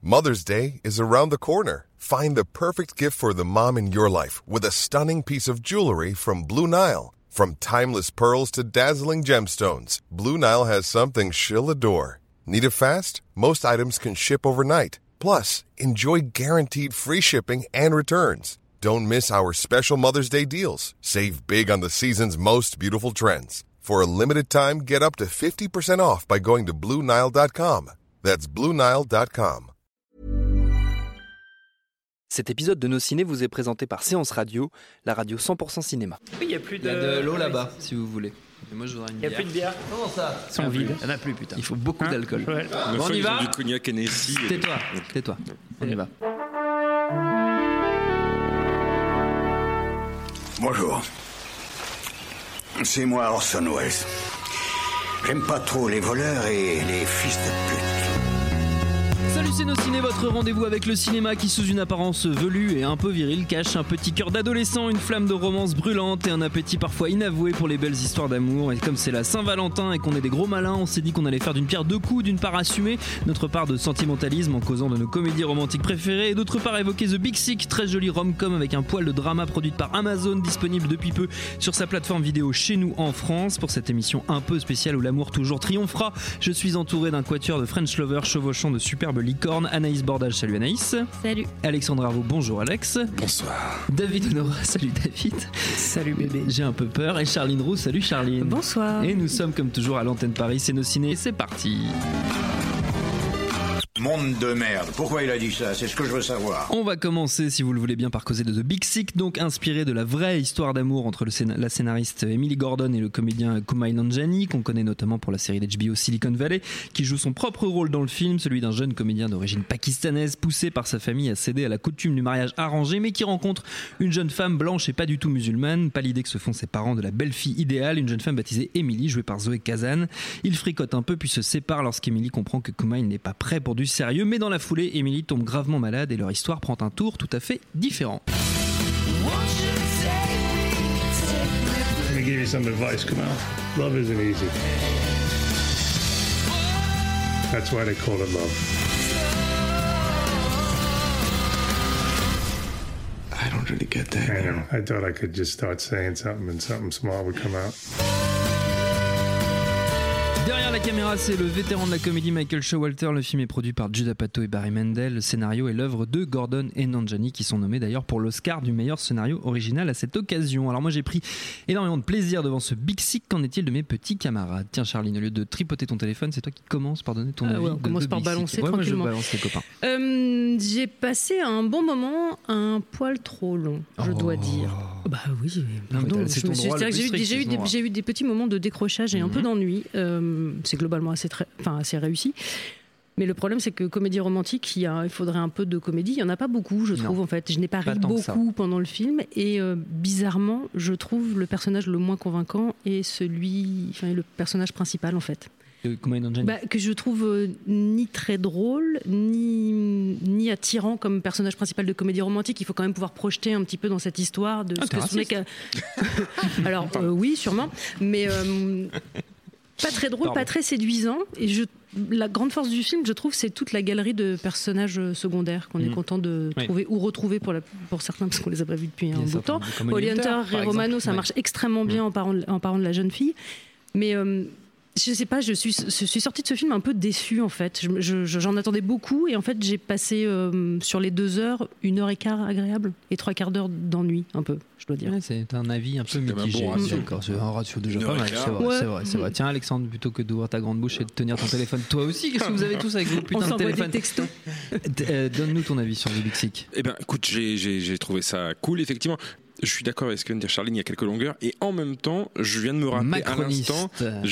Mother's Day is around the corner. Find the perfect gift for the mom in your life with a stunning piece of jewelry from Blue Nile. From timeless pearls to dazzling gemstones, Blue Nile has something she'll adore. Need it fast? Most items can ship overnight. Plus, enjoy guaranteed free shipping and returns. Don't miss our special Mother's Day deals. Save big on the season's most beautiful trends. For a limited time, get up to 50% off by going to BlueNile.com. That's BlueNile.com. Cet épisode de Nos Ciné vous est présenté par Séance Radio, la radio 100% cinéma. Oui, il y a plus de... Il y a de l'eau là-bas, si vous voulez. Et moi, je voudrais une bière. Il n'y a plus de bière. Comment ça? Ils sont vides. Il n'y en a plus, putain. Il faut beaucoup d'alcool. Ouais. Bon, on y va. Du cognac Hennessy. Tais-toi. On y va. Bonjour. C'est moi Orson Welles. J'aime pas trop les voleurs et les fils de pute. Salut, c'est Nos Ciné, votre rendez-vous avec le cinéma qui, sous une apparence velue et un peu virile, cache un petit cœur d'adolescent, une flamme de romance brûlante et un appétit parfois inavoué pour les belles histoires d'amour. Et comme c'est la Saint-Valentin et qu'on est des gros malins, on s'est dit qu'on allait faire d'une pierre deux coups, d'une part assumer notre part de sentimentalisme en causant de nos comédies romantiques préférées et d'autre part évoquer The Big Sick, très jolie rom-com avec un poil de drama produite par Amazon, disponible depuis peu sur sa plateforme vidéo chez nous en France. Pour cette émission un peu spéciale où l'amour toujours triomphera, je suis entouré d'un quatuor de French lovers chevauchant de superbes licornes. Anaïs Bordage, salut Anaïs. Salut. Alexandre Arvaud, bonjour Alex. Bonsoir. David Honora, salut David. Salut bébé. J'ai un peu peur. Et Charline Roux, salut Charline. Bonsoir. Et nous sommes comme toujours à l'antenne Paris, c'est Nos Ciné, c'est parti. Monde de merde. Pourquoi il a dit ça? C'est ce que je veux savoir. On va commencer, si vous le voulez bien, par causer de The Big Sick, donc inspiré de la vraie histoire d'amour entre la scénariste Emily Gordon et le comédien Kumail Nanjiani, qu'on connaît notamment pour la série d'HBO Silicon Valley, qui joue son propre rôle dans le film, celui d'un jeune comédien d'origine pakistanaise, poussé par sa famille à céder à la coutume du mariage arrangé, mais qui rencontre une jeune femme blanche et pas du tout musulmane, pas l'idée que se font ses parents de la belle-fille idéale, une jeune femme baptisée Emily, jouée par Zoé Kazan. Ils fricotent un peu puis se séparent lorsqu'Emily comprend que Kumail n'est pas prêt pour du sérieux, mais dans la foulée, Emily tombe gravement malade et leur histoire prend un tour tout à fait différent. Let me give you some advice, Kumail. Love isn't easy. That's why they call it love. I don't really get that. I know. I thought I could just start saying something and something small would come out. Derrière la caméra, c'est le vétéran de la comédie Michael Showalter. Le film est produit par Judd Apatow et Barry Mendel. Le scénario est l'œuvre de Gordon et Nanjiani, qui sont nommés d'ailleurs pour l'Oscar du meilleur scénario original à cette occasion. Alors moi, j'ai pris énormément de plaisir devant ce Big Sick. Qu'en est-il de mes petits camarades? Tiens Charline, au lieu de tripoter ton téléphone, c'est toi qui commences par donner ton avis. Ouais, on commence par balancer Moi tranquillement. je balance les copains. J'ai passé un bon moment, un poil trop long, je dois dire. Bah oui, pardon. C'est ton droit le plus strict, J'ai eu des petits moments de décrochage et un peu d'ennui. C'est globalement assez réussi. Mais le problème, c'est que comédie romantique, il faudrait un peu de comédie. Il n'y en a pas beaucoup, je trouve, en fait. Je n'ai pas ri beaucoup pendant le film. Et bizarrement, je trouve le personnage le moins convaincant et le personnage principal, en fait. Que je trouve ni très drôle, ni attirant comme personnage principal de comédie romantique. Il faut quand même pouvoir projeter un petit peu dans cette histoire de ce que ce n'est Alors, oui, sûrement. Mais... pas très drôle, pas très séduisant. Et la grande force du film, je trouve, c'est toute la galerie de personnages secondaires qu'on est content de trouver ou retrouver pour certains, parce qu'on les a pas vus depuis un bout de temps. Holly Hunter et Romano, ça marche extrêmement bien en parlant de la jeune fille. Mais je sais pas, je suis sortie de ce film un peu déçue, en fait. J'en attendais beaucoup et en fait, j'ai passé sur les 2 heures, 1h15 agréable et 3/4 d'heure d'ennui, un peu, je dois dire. Ouais, c'est un avis un peu mitigé. D'accord, c'est un ratio déjà pas mal. C'est vrai. Tiens, Alexandre, plutôt que d'ouvrir ta grande bouche et de tenir ton téléphone, toi aussi, qu'est-ce que vous avez tous avec vos putains de téléphones? Des textos. Donne-nous ton avis sur The Big Sick. Eh ben, écoute, j'ai trouvé ça cool, effectivement. Je suis d'accord avec ce que vient de dire Charline, il y a quelques longueurs, et en même temps, je viens de me rappeler à l'instant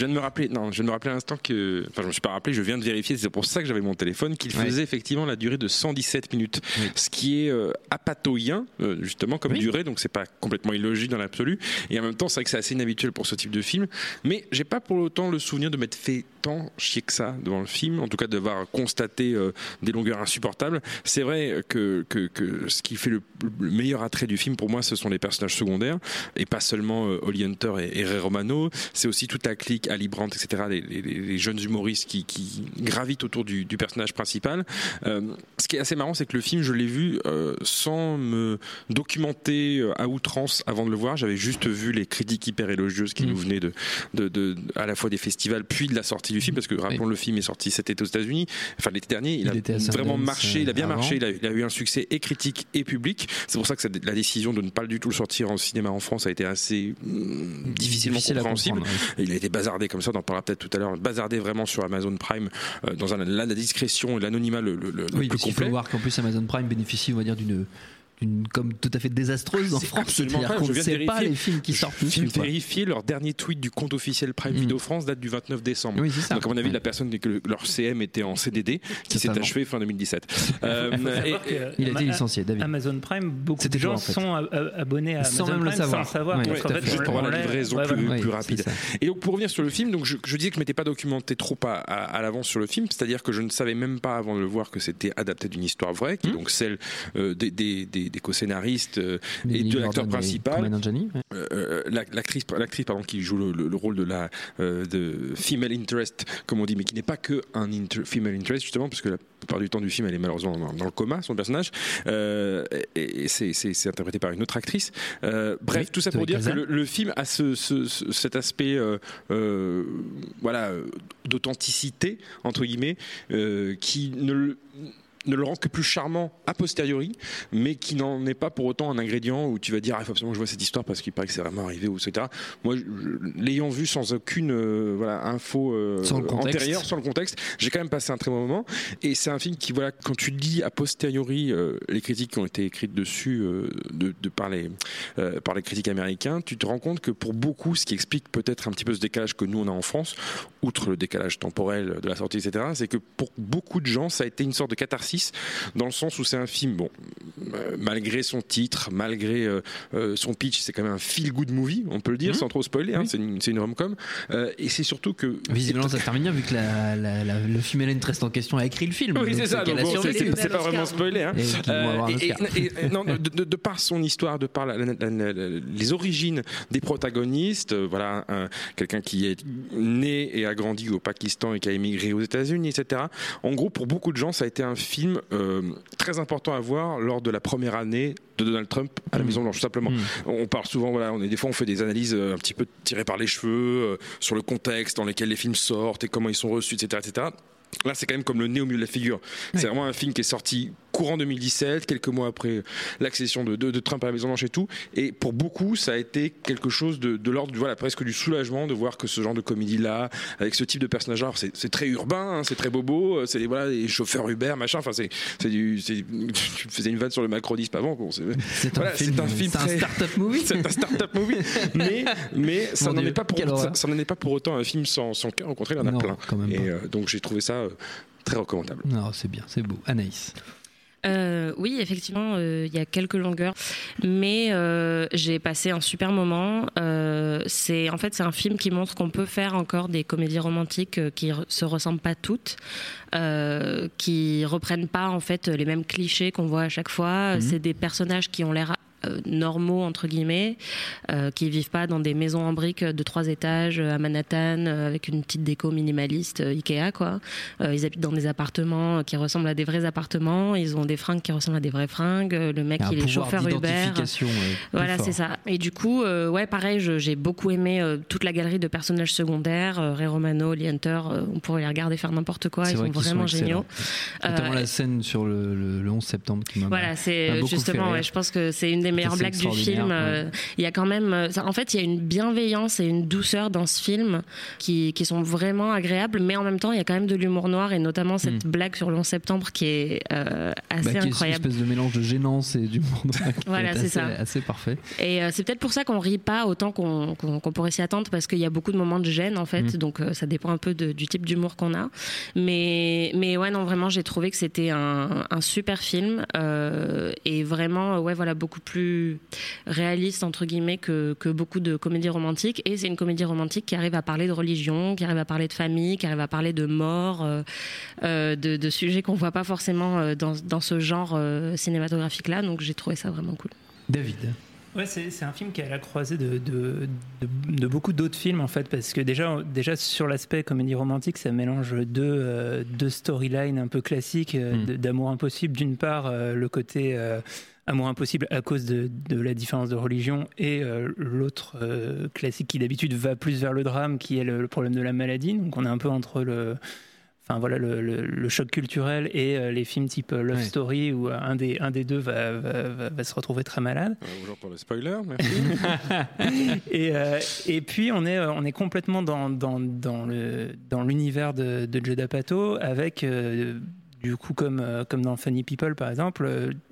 que, enfin, je me suis pas rappelé, je viens de vérifier, c'est pour ça que j'avais mon téléphone, qu'il faisait effectivement la durée de 117 minutes, ce qui est apatoyant, justement, comme durée, donc c'est pas complètement illogique dans l'absolu, et en même temps, c'est vrai que c'est assez inhabituel pour ce type de film, mais j'ai pas pour autant le souvenir de m'être fait tant chier que ça devant le film, en tout cas de devoir constater des longueurs insupportables. C'est vrai que ce qui fait le meilleur attrait du film, pour moi, ce sont les personnages secondaires, et pas seulement Holly Hunter et Ray Romano, c'est aussi toute la clique, Ali Brandt, etc., les jeunes humoristes qui gravitent autour du personnage principal. Ce qui est assez marrant, c'est que le film, je l'ai vu sans me documenter à outrance avant de le voir. J'avais juste vu les critiques hyper élogieuses qui nous venaient de à la fois des festivals puis de la sortie du film, parce que rappelons, le film est sorti cet été aux États-Unis, enfin l'été dernier. Il a vraiment marché, il a bien marché, il a eu un succès et critique et public. C'est pour ça que la décision de ne pas du tout le sortir en cinéma en France a été assez difficilement compréhensible. Il a été bazardé comme ça, on en parlera peut-être tout à l'heure, bazardé vraiment sur Amazon Prime dans la discrétion et l'anonymat le plus complet. Il faut voir qu'en plus Amazon Prime bénéficie, on va dire, d'une com tout à fait désastreuse en France. C'est-à-dire qu'on ne sait pas les films qui sortent dessus. Je viens de vérifier, leur dernier tweet du compte officiel Prime Video France date du 29 décembre. Oui, c'est ça. Donc à mon avis, la personne dit que leur CM était en CDD, qui s'est achevé fin 2017. Il a été licencié, David. Amazon Prime, beaucoup de gens sont abonnés à Amazon Prime sans le savoir. Juste pour avoir la livraison plus rapide. Et donc pour revenir sur le film, donc je disais que je m'étais pas documenté trop à l'avance sur le film, c'est-à-dire que je ne savais même pas avant de le voir que c'était adapté d'une histoire vraie, qui est donc celle des co-scénaristes et de l'acteur principal, l'actrice qui joue le rôle de female interest, comme on dit, mais qui n'est pas que un female interest, justement, parce que la plupart du temps du film elle est malheureusement dans le coma, son personnage, et c'est interprété par une autre actrice. Bref, tout ça pour dire que le film a cet aspect d'authenticité entre guillemets, qui ne le rend que plus charmant a posteriori, mais qui n'en est pas pour autant un ingrédient où tu vas dire il faut absolument que je vois cette histoire parce qu'il paraît que c'est vraiment arrivé, etc. Moi, l'ayant vu sans aucune info antérieure, sans le contexte, j'ai quand même passé un très bon moment. Et c'est un film qui, quand tu lis a posteriori les critiques qui ont été écrites dessus par les critiques américains, tu te rends compte que pour beaucoup, ce qui explique peut-être un petit peu ce décalage que nous on a en France, outre le décalage temporel de la sortie, etc., c'est que pour beaucoup de gens, ça a été une sorte de catharsis, dans le sens où c'est un film, malgré son titre, malgré son pitch, c'est quand même un feel-good movie, on peut le dire, sans trop spoiler, c'est une rom-com, et c'est surtout que... Visiblement ça termine bien, vu que le female interest en question a écrit le film. Oui, c'est ça, donc c'est pas vraiment spoiler. De par son histoire, de par les origines des protagonistes, quelqu'un qui est né et a grandi au Pakistan et qui a émigré aux États-Unis, etc. En gros, pour beaucoup de gens, ça a été un film très important à voir lors de la première année de Donald Trump à la Maison Blanche, tout simplement. On parle souvent, des fois on fait des analyses un petit peu tirées par les cheveux sur le contexte dans lequel les films sortent et comment ils sont reçus, etc., etc. Là, c'est quand même comme le nez au milieu de la figure. C'est vraiment un film qui est sorti courant 2017, quelques mois après l'accession de Trump à la Maison-Blanche et tout. Et pour beaucoup, ça a été quelque chose de l'ordre presque du soulagement de voir que ce genre de comédie-là, avec ce type de personnage-là, c'est très urbain, c'est très bobo, c'est les chauffeurs Uber, machin. Enfin, tu faisais une vanne sur le macronisme avant. C'est un start-up movie. C'est un start-up movie. Mais ça n'en est pas pour autant un film sans cœur. Au contraire, il y en a plein. Et donc j'ai trouvé ça très recommandable. Non, c'est bien, c'est beau. Anaïs. Oui, effectivement, il y a quelques longueurs, mais j'ai passé un super moment. C'est un film qui montre qu'on peut faire encore des comédies romantiques qui se ressemblent pas toutes, qui reprennent pas en fait les mêmes clichés qu'on voit à chaque fois. C'est des personnages qui ont l'air normaux entre guillemets, qui vivent pas dans des maisons en briques de 3 étages à Manhattan avec une petite déco minimaliste Ikea quoi. Ils habitent dans des appartements qui ressemblent à des vrais appartements, ils ont des fringues qui ressemblent à des vraies fringues, le mec il est chauffeur Uber. Voilà, c'est ça. Et du coup pareil, j'ai beaucoup aimé toute la galerie de personnages secondaires, Ray Romano, Lee Hunter, on pourrait les regarder faire n'importe quoi, ils sont vraiment géniaux. Notamment la scène sur le 11 septembre qui m'a c'est justement je pense que c'est une des meilleures blagues du film. Il y a quand même, en fait, il y a une bienveillance et une douceur dans ce film qui sont vraiment agréables, mais en même temps, il y a quand même de l'humour noir et notamment cette blague sur le 11 septembre qui est assez incroyable. Qui est une espèce de mélange de gênance et d'humour noir. Voilà, c'est ça. Assez parfait. Et c'est peut-être pour ça qu'on rit pas autant qu'on pourrait s'y attendre, parce qu'il y a beaucoup de moments de gêne en fait, donc ça dépend un peu du type d'humour qu'on a. Mais ouais, non, vraiment, j'ai trouvé que c'était un super film et vraiment, beaucoup plus réaliste entre guillemets que beaucoup de comédies romantiques, et c'est une comédie romantique qui arrive à parler de religion, qui arrive à parler de famille, qui arrive à parler de mort, de sujets qu'on voit pas forcément dans ce genre cinématographique là, donc j'ai trouvé ça vraiment cool. David. Ouais, c'est un film qui est à la croisée de beaucoup d'autres films en fait, parce que déjà sur l'aspect comédie romantique, ça mélange deux storylines un peu classiques d'amour impossible. D'une part, le côté amour impossible à cause de la différence de religion, et l'autre classique qui d'habitude va plus vers le drame, qui est le problème de la maladie. Donc on est un peu entre le choc culturel et les films type Love Story, où un des deux va se retrouver très malade. Bonjour pour le spoiler, merci. et puis on est complètement dans l'univers de Judd Apatow, avec du coup comme dans Funny People par exemple,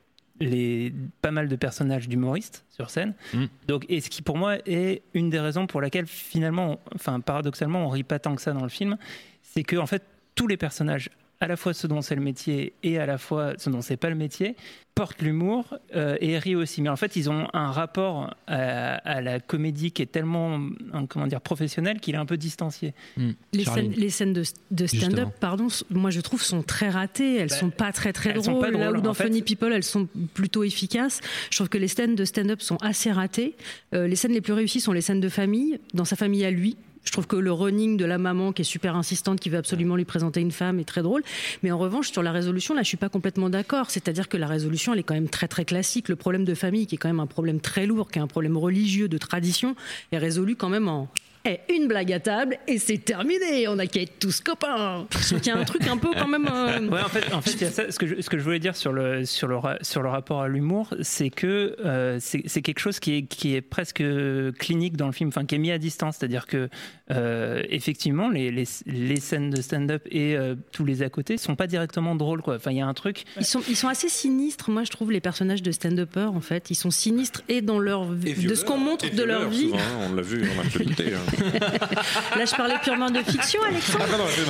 pas mal de personnages d'humoristes sur scène. Donc, et ce qui pour moi est une des raisons pour laquelle finalement, paradoxalement, on rit pas tant que ça dans le film, c'est que en fait tous les personnages, à la fois ceux dont c'est le métier et à la fois ceux dont c'est pas le métier, portent l'humour et rient aussi. Mais en fait, ils ont un rapport à la comédie qui est tellement, professionnel, qu'il est un peu distancié. Les scènes de stand-up, moi je trouve sont très ratées. Elles sont pas très drôles. Là où dans Funny People, elles sont plutôt efficaces. Je trouve que les scènes de stand-up sont assez ratées. Les scènes les plus réussies sont les scènes de famille, dans sa famille à lui. Je trouve que le running de la maman qui est super insistante, qui veut absolument lui présenter une femme, est très drôle. Mais en revanche, sur la résolution, là, je suis pas complètement d'accord. C'est-à-dire que la résolution, elle est quand même très très classique. Le problème de famille, qui est quand même un problème très lourd, qui est un problème religieux, de tradition, est résolu quand même en une blague à table et c'est terminé. On a qu'à être tous copains. Il y a un truc un peu quand même. Ouais, en fait, il y a ça. Ce que je voulais dire sur le rapport à l'humour, c'est que c'est quelque chose qui est presque clinique dans le film, qui est mis à distance. C'est-à-dire que effectivement, les scènes de stand-up et tous les à côté sont pas directement drôles, quoi. Il y a un truc. Ils sont assez sinistres. Moi, je trouve les personnages de stand-uppers, en fait, ils sont sinistres et dans leur vie, de ce qu'on montre de leur vie. Souvent, on l'a vu en actualité. Là, je parlais purement de fiction, Alexandre.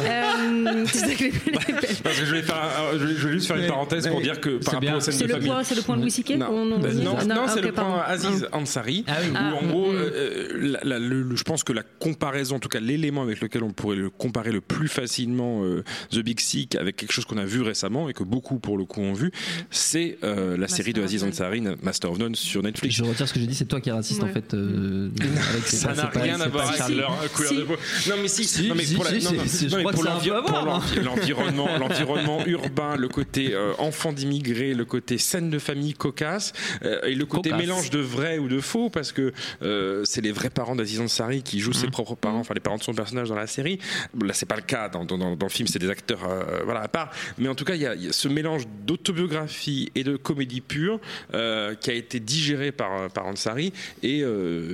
Parce que je vais juste faire une parenthèse pour dire que par rapport aux scènes de famille. C'est le point de Louis C.K. Non, c'est le point Aziz Ansari. Où en gros, je pense que la comparaison, en tout cas l'élément avec lequel on pourrait le comparer le plus facilement The Big Sick avec quelque chose qu'on a vu récemment et que beaucoup pour le coup ont vu, c'est la série de Aziz Ansari, Master of None, sur Netflix. Je retire ce que j'ai dit, c'est toi qui es raciste en fait. Ça n'a rien à voir avec leur couleur de peau. Non mais si, pour l'environnement urbain, le côté enfant d'immigrés, le côté scène de famille cocasse, et le côté mélange de vrai ou de faux, parce que c'est les vrais parents d'Aziz Ansari qui jouent ses propres parents, enfin les parents de son personnage dans la série. Là c'est pas le cas dans le film, c'est des acteurs à part, mais en tout cas il y a ce mélange d'autobiographie et de comédie pure qui a été digéré par Ansari et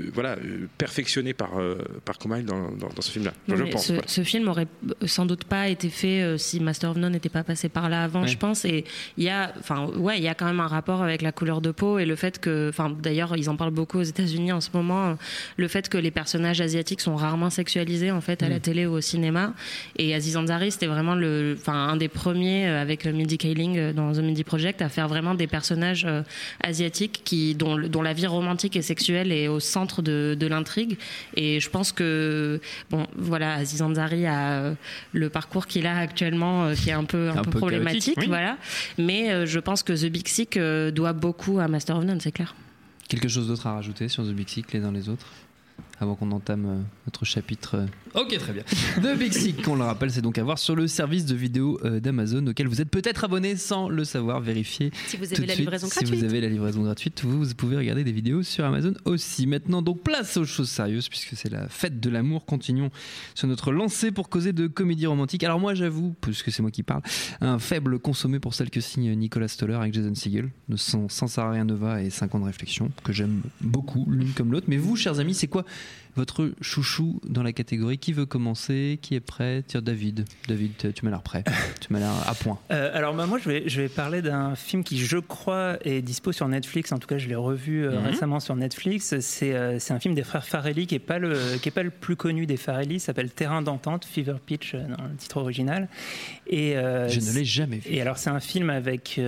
perfectionné par Kumail dans ce film-là. Je pense. Ce film aurait sans doute pas été fait si Master of None n'était pas passé par là avant, je pense. Et il y a quand même un rapport avec la couleur de peau et le fait que, d'ailleurs, ils en parlent beaucoup aux États-Unis en ce moment, le fait que les personnages asiatiques sont rarement sexualisés en fait à la télé ou au cinéma. Et Aziz Ansari, c'était vraiment un des premiers avec Mindy Kaling dans The Mindy Project à faire vraiment des personnages asiatiques dont la vie romantique et sexuelle est au centre de l'intrigue. Et je pense que Aziz Ansari a le parcours qu'il a actuellement qui est un peu problématique, chaotique, voilà. Mais je pense que The Big Sick doit beaucoup à Master of None, c'est clair. Quelque chose d'autre à rajouter sur The Big Sick les uns les autres avant qu'on entame notre chapitre. Ok, très bien. The Big Sick, on le rappelle, c'est donc à voir sur le service de vidéo d'Amazon auquel vous êtes peut-être abonné sans le savoir. Vérifiez. Si vous avez la livraison gratuite. Si vous avez la livraison gratuite, vous pouvez regarder des vidéos sur Amazon aussi. Maintenant, donc place aux choses sérieuses puisque c'est la fête de l'amour. Continuons sur notre lancée pour causer de comédie romantique. Alors moi, j'avoue, puisque c'est moi qui parle, un faible consommé pour celle que signe Nicolas Stoller avec Jason Segel, sans Sarah Nova et 5 ans de réflexion, que j'aime beaucoup l'une comme l'autre. Mais vous, chers amis, c'est quoi votre chouchou dans la catégorie? Qui veut commencer? Qui est prêt? Tiens, David, tu m'as l'air prêt. Tu m'as l'air à point. Alors moi, je vais parler d'un film qui, je crois, est dispo sur Netflix. En tout cas, je l'ai revu récemment sur Netflix. C'est un film des frères Farrelly qui est pas le plus connu des Farrelly. Il s'appelle Terrain d'entente, Fever Pitch dans le titre original. Et je ne l'ai jamais vu. Et alors, c'est un film avec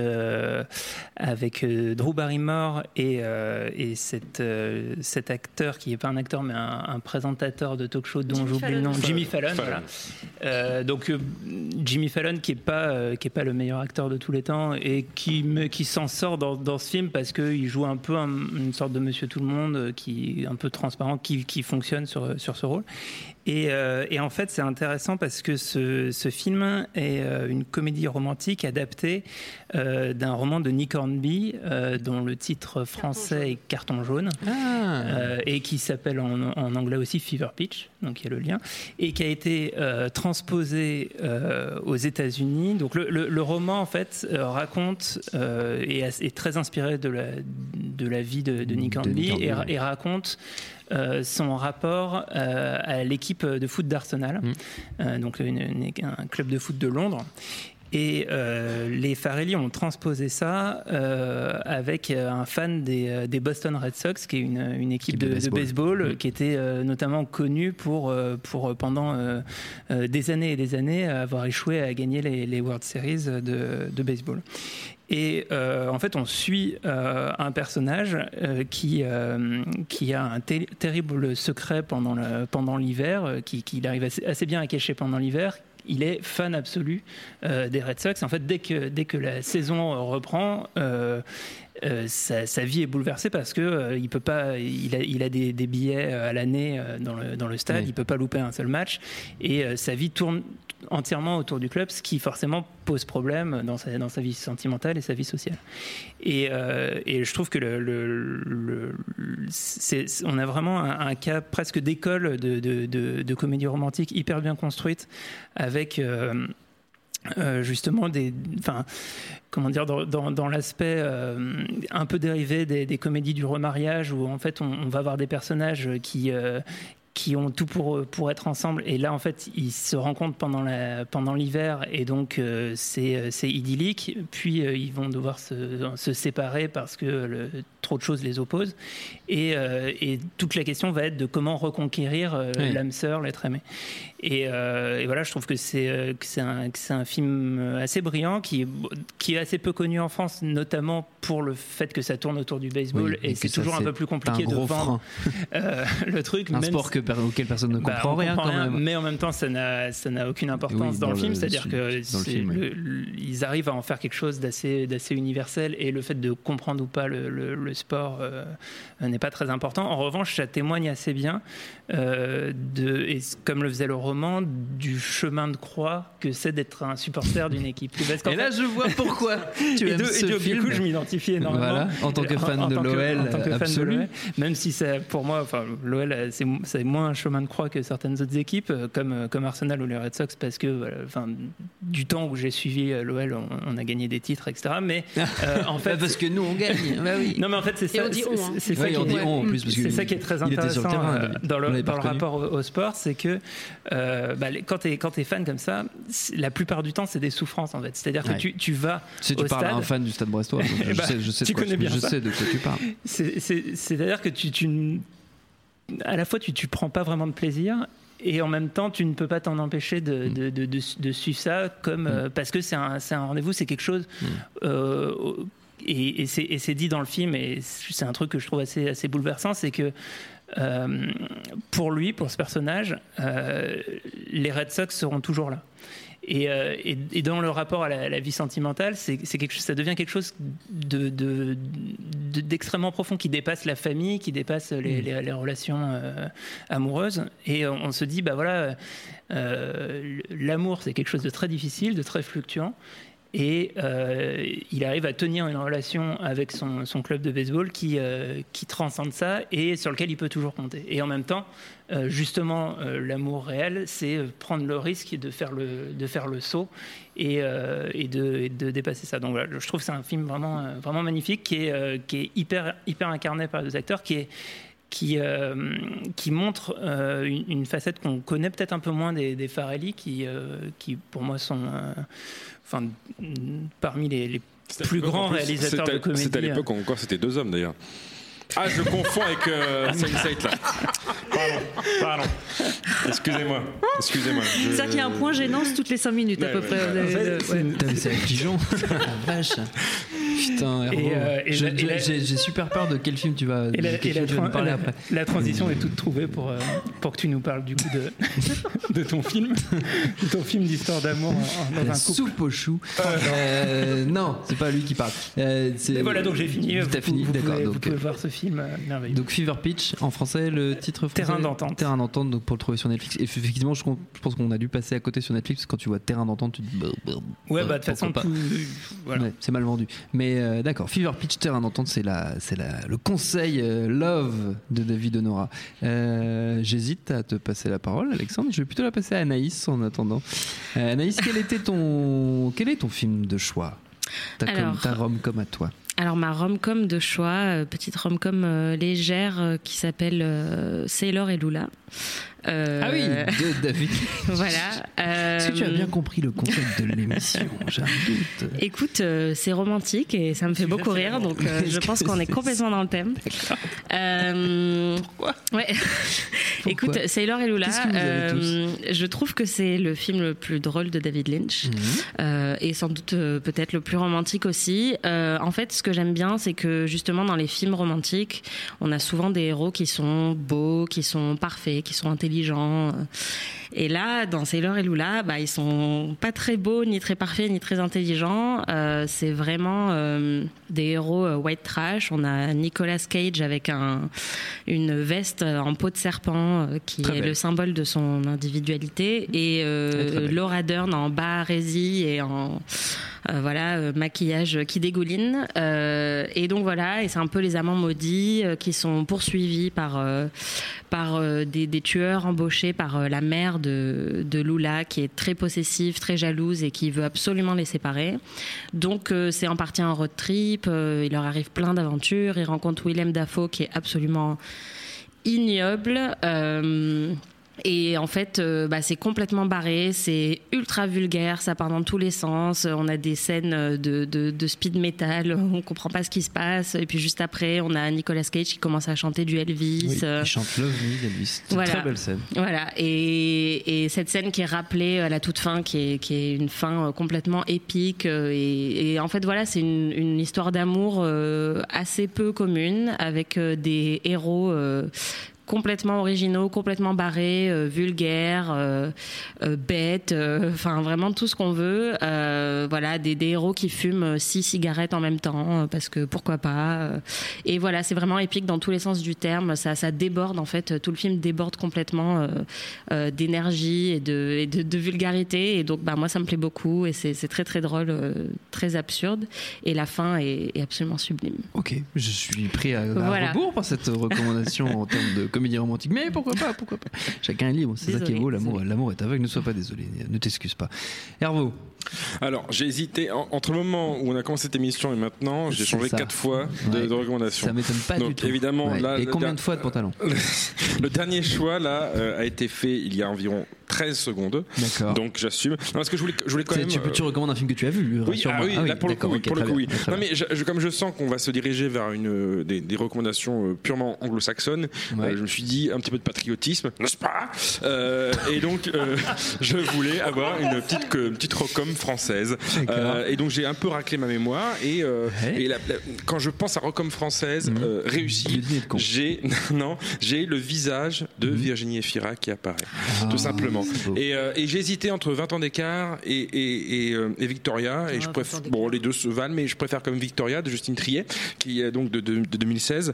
Drew Barrymore et cet acteur qui est pas un acteur mais un un présentateur de talk-show dont j'oublie le nom, Jimmy Fallon. Voilà. Donc Jimmy Fallon qui est pas le meilleur acteur de tous les temps et qui s'en sort dans ce film parce qu'il joue un peu une sorte de Monsieur Tout le Monde qui est un peu transparent, qui fonctionne sur ce rôle. Et en fait, c'est intéressant parce que ce film est une comédie romantique adaptée d'un roman de Nick Hornby dont le titre français est Carton jaune et qui s'appelle en anglais aussi Fever Pitch, donc il y a le lien, et qui a été transposé aux États-Unis. Donc le roman en fait raconte est très inspiré de la vie de Nick Hornby et raconte son rapport à l'équipe de foot d'Arsenal, donc un club de foot de Londres. Et les Farrelly ont transposé ça avec un fan des Boston Red Sox, qui est une équipe de baseball qui était notamment connue pour pendant des années et des années avoir échoué à gagner les World Series de baseball. Et en fait, on suit un personnage qui a un terrible secret pendant l'hiver, qu'il arrive assez bien à cacher pendant l'hiver. Il est fan absolu des Red Sox. En fait, dès que la saison reprend, sa vie est bouleversée parce que il peut pas. Il a des billets à l'année dans le stade. Il peut pas louper un seul match et sa vie tourne entièrement autour du club, ce qui forcément pose problème dans sa vie sentimentale et sa vie sociale. Et je trouve que on a vraiment un cas presque d'école de comédie romantique hyper bien construite avec justement dans l'aspect un peu dérivé des comédies du remariage où en fait on va avoir des personnages qui ont tout pour être ensemble, et là en fait ils se rencontrent pendant l'hiver et donc c'est idyllique, puis ils vont devoir se séparer parce que trop de choses les opposent et toute la question va être de comment reconquérir l'âme sœur, l'être aimé, et voilà, je trouve que c'est un film assez brillant qui est assez peu connu en France, notamment pour le fait que ça tourne autour du baseball et c'est toujours un peu plus compliqué de vendre le truc, un même sport auquel personne ne comprend rien quand même. Mais en même temps ça n'a aucune importance dans le film, c'est-à-dire que ils arrivent à en faire quelque chose d'assez universel, et le fait de comprendre ou pas le sport n'est pas très important. En revanche, ça témoigne assez bien et comme le faisait le roman, du chemin de croix que c'est d'être un supporter d'une équipe. Et là je vois pourquoi tu aimes ce film. Du coup je m'identifie énormément, voilà, en tant que fan de l'OL absolu, même si pour moi l'OL c'est moins un chemin de croix que certaines autres équipes comme Arsenal ou les Red Sox, parce que du temps où j'ai suivi l'OL, on a gagné des titres, etc. Mais en fait parce que nous on gagne. Bah oui. Non mais en fait c'est ça, c'est ça qui est très intéressant dans le rapport au sport, c'est que quand t'es fan comme ça, la plupart du temps c'est des souffrances en fait, c'est-à-dire que tu vas tu parles à un fan du Stade Brestois, je sais de quoi tu parles. C'est-à-dire que à la fois tu prends pas vraiment de plaisir, et en même temps tu ne peux pas t'en empêcher de suivre ça parce que c'est un rendez-vous, c'est quelque chose et c'est dit dans le film, et c'est un truc que je trouve assez bouleversant, c'est que pour ce personnage, les Red Sox seront toujours là. Et dans le rapport à la vie sentimentale, ça devient quelque chose d'extrêmement profond, qui dépasse la famille, qui dépasse les relations amoureuses. Et on se dit, l'amour, c'est quelque chose de très difficile, de très fluctuant. Et il arrive à tenir une relation avec son club de baseball qui transcende ça et sur lequel il peut toujours compter. Et en même temps, justement, l'amour réel, c'est prendre le risque de faire le saut et de dépasser ça. Donc voilà, je trouve que c'est un film vraiment magnifique qui est hyper incarné par les acteurs, qui montre une facette qu'on connaît peut-être un peu moins des Farrelly, qui pour moi sont parmi les plus grands réalisateurs de comédie. C'était à l'époque où encore c'était deux hommes d'ailleurs. Ah, je confonds avec Sense8 là. Pardon. Excusez-moi. C'est-à-dire qu'il y a un point gênant toutes les 5 minutes à peu près. C'est affligeant. La vache. Putain, j'ai super peur de quel film tu vas nous parler après. La transition est toute trouvée pour que tu nous parles du coup de ton film, d'histoire d'amour dans un couple. Soupe aux choux. Non, c'est pas lui qui parle. Voilà, donc j'ai fini. T'as fini, d'accord. Vous pouvez voir ce film merveilleux. Donc Fever Pitch, en français, le titre français. Terrain d'entente, donc pour le trouver sur Netflix. Et effectivement, je pense qu'on a dû passer à côté sur Netflix, parce que quand tu vois Terrain d'entente, tu te dis. Ouais, de toute façon, voilà. Ouais, c'est mal vendu. Mais d'accord, Fever Pitch, Terrain d'entente, c'est le conseil love de David Honora. J'hésite à te passer la parole, Alexandre. Je vais plutôt la passer à Anaïs en attendant. Anaïs, quel est ton film de choix? Ta rom-com à toi. Alors ma rom-com de choix, petite rom-com légère qui s'appelle Sailor et Lula. Ah oui, de David. Voilà. Est-ce que tu as bien compris le concept de l'émission? J'ai un doute. Écoute, c'est romantique et ça me fait beaucoup rire, donc je pense qu'on est complètement dans le thème. Pourquoi? Ouais. Écoute, Sailor et Lula, je trouve que c'est le film le plus drôle de David Lynch et sans doute peut-être le plus romantique aussi. En fait, ce que j'aime bien, c'est que justement dans les films romantiques, on a souvent des héros qui sont beaux, qui sont parfaits, qui sont intelligents. Et là, dans Sailor et Lula, ils sont pas très beaux, ni très parfaits, ni très intelligents. C'est vraiment des héros white trash. On a Nicolas Cage avec une veste en peau de serpent qui est le symbole de son individualité, et Laura Dern en barésie et en maquillage qui dégouline, et donc voilà, et c'est un peu les amants maudits qui sont poursuivis par des tueurs embauchés par la mère de Lula, qui est très possessive, très jalouse et qui veut absolument les séparer. Donc c'est en partie un road trip, il leur arrive plein d'aventures, ils rencontrent Willem Dafoe qui est absolument ignoble. Et en fait, c'est complètement barré, c'est ultra vulgaire, ça part dans tous les sens. On a des scènes de speed metal, on comprend pas ce qui se passe. Et puis juste après, on a Nicolas Cage qui commence à chanter du Elvis. Oui, il chante Love Me d'Elvis. C'est une très belle scène. Voilà, et cette scène qui est rappelée à la toute fin, qui est une fin complètement épique. Et en fait, voilà, c'est une histoire d'amour assez peu commune, avec des héros complètement originaux, complètement barrés, vulgaires, bêtes, enfin vraiment tout ce qu'on veut. Voilà, des héros qui fument 6 cigarettes en même temps, parce que pourquoi pas. Et voilà, c'est vraiment épique dans tous les sens du terme. Ça déborde en fait, tout le film déborde complètement d'énergie et de vulgarité. Et donc moi ça me plaît beaucoup, et c'est très très drôle, très absurde. Et la fin est absolument sublime. Ok, je suis prêt à rebours par cette recommandation en termes de comédie romantique, mais pourquoi pas. Chacun est libre, c'est ça qui est beau, l'amour est aveugle. Ne sois pas désolé, ne t'excuse pas. Hervo. Alors j'ai hésité entre le moment où on a commencé cette émission et maintenant, j'ai changé 4 fois de recommandation. Ça m'étonne pas du tout. Évidemment, là, et combien de fois de pantalon? Le dernier choix là a été fait il y a environ 13 secondes. D'accord. Donc j'assume. Non, parce que je voulais quand même. Tu recommandes un film que tu as vu? Oui, là pour le coup, oui. Non, mais comme je sens qu'on va se diriger vers des recommandations purement anglo-saxonnes, je me suis dit un petit peu de patriotisme, n'est-ce pas? Et donc je voulais avoir une petite recom française. Et donc j'ai un peu raclé ma mémoire, et quand je pense à recom française réussie, j'ai le visage de Virginie Efira qui apparaît, tout simplement. Et j'ai hésité entre 20 ans d'écart et Victoria, et je préfère, les deux se valent, mais je préfère quand même Victoria de Justine Triet, qui est donc de 2016.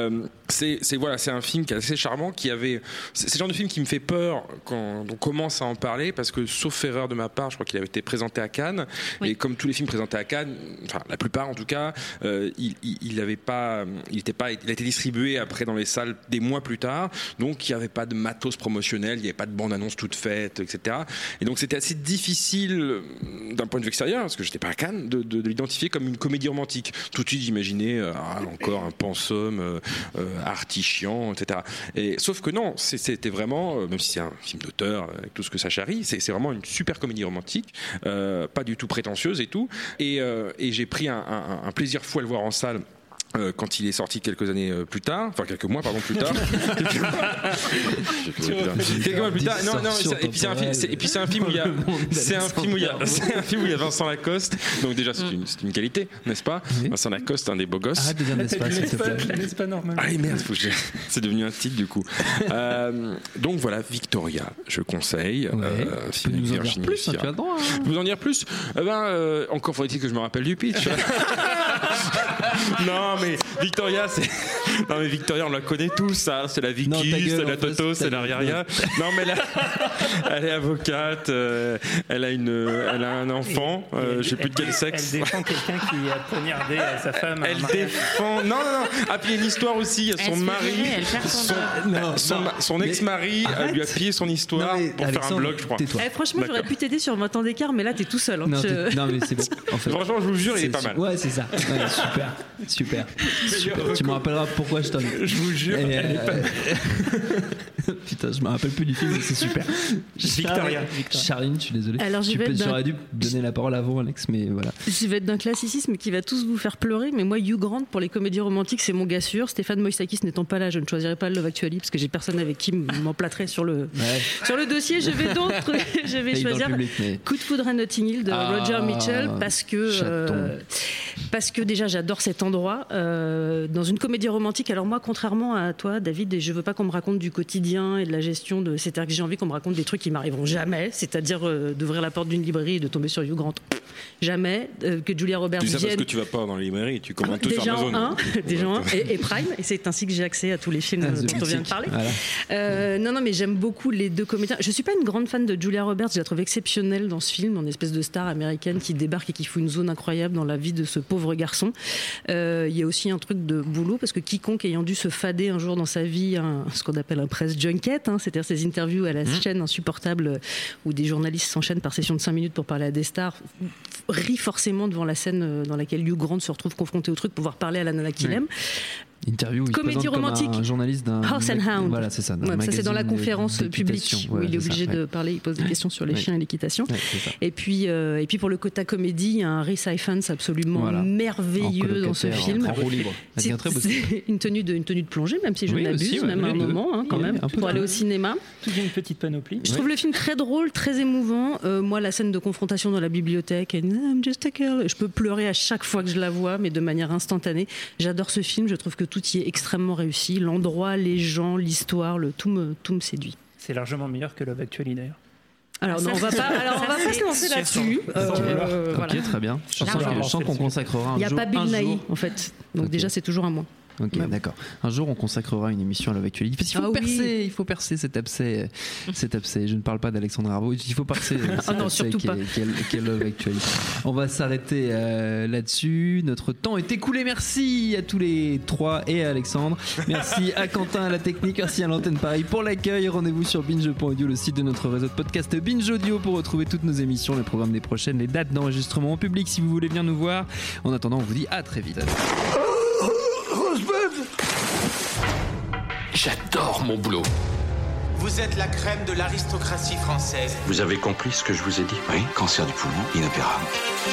C'est un film qui est assez charmant, c'est le genre de film qui me fait peur quand on commence à en parler, parce que sauf erreur de ma part, je crois qu'il avait été présenté à Cannes, et comme tous les films présentés à Cannes, enfin la plupart en tout cas, il a été distribué après dans les salles des mois plus tard, donc il n'y avait pas de matos promotionnel, il n'y avait pas de bande-annonce toute faite, etc. Et donc c'était assez difficile d'un point de vue extérieur, parce que j'étais pas à Cannes, de l'identifier comme une comédie romantique. Tout de suite j'imaginais encore un pensum artichiant, etc. Et sauf que non, c'était vraiment, même si c'est un film d'auteur avec tout ce que ça charrie, c'est vraiment une super comédie romantique, pas du tout prétentieuse et tout. Et j'ai pris un plaisir fou à le voir en salle quand il est sorti quelques années plus tard, enfin quelques mois pardon plus tard. Quelques mois plus tard. Non, et puis c'est un film où il y a Vincent Lacoste. Donc déjà c'est une qualité, n'est-ce pas? Vincent Lacoste, un des beaux gosses. Arrête de dire n'est-ce pas, s'il te plaît. N'est-ce pas normal? Ah merde, c'est devenu un titre du coup. Donc voilà, Victoria, je conseille. Tu peux nous en dire plus, tu as le droit. Vous en dire plus? Encore faudrait-il que je me rappelle du pitch. Non mais Victoria on la connaît tous, ça. C'est la Vicky, c'est la Toto, c'est la Ria. Non mais elle est avocate, elle a un enfant, je sais plus de quel sexe. Elle défend quelqu'un qui a poignardé sa femme. Elle défend. Non. Ah puis il y a une histoire aussi. Son mari, son ex-mari lui a pillé son histoire pour faire un blog, je crois. Franchement, j'aurais pu t'aider sur 20 ans d'écart, mais là t'es tout seul. Non mais c'est bon. En fait, franchement, je vous jure, il est pas mal. Ouais, c'est ça. Ouais, super. Tu me rappelleras pourquoi je t'en ai. Je vous jure. Putain, je me rappelle plus du film, mais c'est super. Victoria. Charline, je suis désolé. Alors, j'aurais dû donner la parole avant, Alex, mais voilà. Je vais être d'un classicisme qui va tous vous faire pleurer, mais moi, Hugh Grant, pour les comédies romantiques, c'est mon gars sûr. Stéphane Moïsakis n'étant pas là, je ne choisirai pas Love Actually, parce que j'ai personne avec qui m'emplâtrer sur le dossier. Je vais choisir Coup de foudre à Notting Hill de Roger Mitchell, parce que déjà, j'adore cet endroit. Dans une comédie romantique, alors moi, contrairement à toi, David, je veux pas qu'on me raconte du quotidien et de la gestion de... C'est-à-dire que j'ai envie qu'on me raconte des trucs qui m'arriveront jamais, c'est-à-dire d'ouvrir la porte d'une librairie et de tomber sur Hugh Grant. Jamais. Que Julia Roberts vienne... Tu sais parce que tu vas pas dans les librairies, tu commandes tout sur Amazon. Déjà un, et Prime, et c'est ainsi que j'ai accès à tous les films dont on vient de parler. Voilà. Non, mais j'aime beaucoup les deux comédiens. Je suis pas une grande fan de Julia Roberts, je la trouve exceptionnelle dans ce film, une espèce de star américaine qui débarque et qui fout une zone incroyable dans la vie de ce pauvre garçon. Il y a aussi un truc de boulot, parce que quiconque ayant dû se fader un jour dans sa vie ce qu'on appelle un press junket, c'est-à-dire ces interviews à la chaîne insupportables où des journalistes s'enchaînent par session de 5 minutes pour parler à des stars, rit forcément devant la scène dans laquelle Hugh Grant se retrouve confronté au truc, pouvoir parler à la nana qu'il aime. Interview, comédie romantique, un journaliste d'un House and Hound. Voilà, c'est ça. Ça c'est dans la conférence publique où il est obligé de parler, il pose des questions sur les chiens et l'équitation. Et puis pour le quota comédie, il y a un Rhys Ifans absolument merveilleux dans ce film. C'est une tenue de plongée, même si je m'abuse, même à un moment, quand même, pour aller au cinéma. Toute une petite panoplie. Je trouve le film très drôle, très émouvant. Moi, la scène de confrontation dans la bibliothèque, I'm just a girl, je peux pleurer à chaque fois que je la vois, mais de manière instantanée. J'adore ce film. Je trouve que tout y est extrêmement réussi. L'endroit, les gens, l'histoire, tout me séduit. C'est largement meilleur que Love Actually d'ailleurs. Alors on va pas se lancer là-dessus. Ok, très bien. Je sens qu'on consacrera un jour. Il n'y a pas Bill Nighy en fait. Donc déjà c'est toujours un moins. Ok, d'accord. Un jour, on consacrera une émission à Love Actually. Il faut percer cet abcès. Je ne parle pas d'Alexandre Arvo. Il faut percer cet abcès qu'est Love Actually. On va s'arrêter là-dessus. Notre temps est écoulé. Merci à tous les trois et à Alexandre. Merci à Quentin à la technique. Merci à l'antenne Paris pour l'accueil. Rendez-vous sur binge.audio, le site de notre réseau de podcast Binge Audio, pour retrouver toutes nos émissions, les programmes des prochaines, les dates d'enregistrement en public si vous voulez venir nous voir. En attendant, on vous dit à très vite. J'adore mon boulot. Vous êtes la crème de l'aristocratie française. Vous avez compris ce que je vous ai dit? Oui, cancer du poumon, inopérable.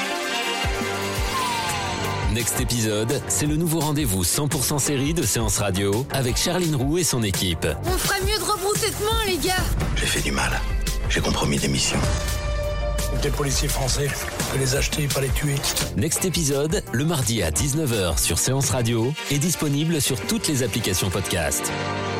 Next épisode, c'est le nouveau rendez-vous 100% série de Séance Radio avec Charline Roux et son équipe. On ferait mieux de rebrousser de main, les gars. J'ai fait du mal. J'ai compromis des missions. Des policiers français, on peut les acheter, pas les tuer. Next épisode, le mardi à 19h sur Séance Radio, est disponible sur toutes les applications podcast.